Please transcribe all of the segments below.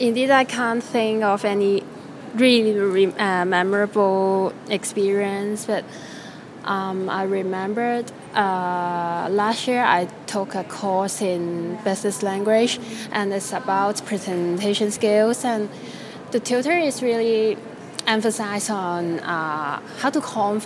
Indeed, I can't think of any really memorable experience, but I remembered last year I took a course in business language, and it's about presentation skills. And the tutor is really emphasized on how to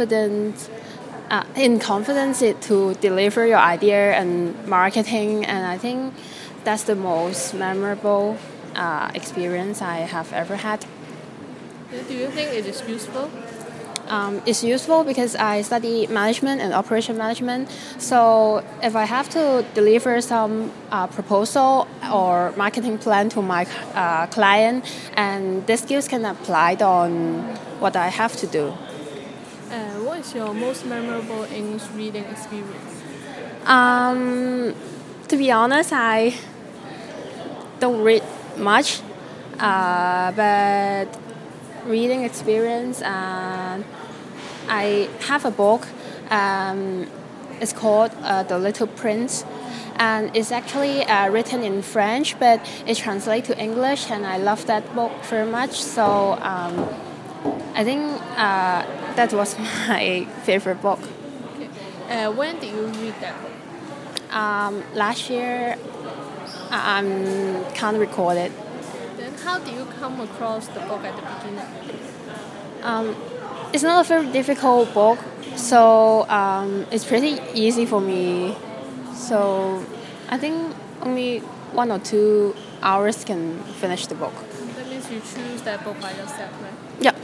in confidence to deliver your idea and marketing. And I think that's the most memorable experience I have ever had. Do you think it is useful? It's useful because I study management and operation management. So if I have to deliver some proposal or marketing plan to my client, and the skills can apply on what I have to do. What is your most memorable English reading experience? To be honest, I don't read much, but reading experience. I have a book. It's called The Little Prince, and it's actually written in French, but it translates to English, and I love that book very much. So I think that was my favorite book. Okay. When did you read that book? Last year, I can't recall it. Then how did you come across the book at the beginning? It's not a very difficult book, so it's pretty easy for me. So I think only 1 or 2 hours can finish the book. That means you choose that book by yourself, right? Yeah.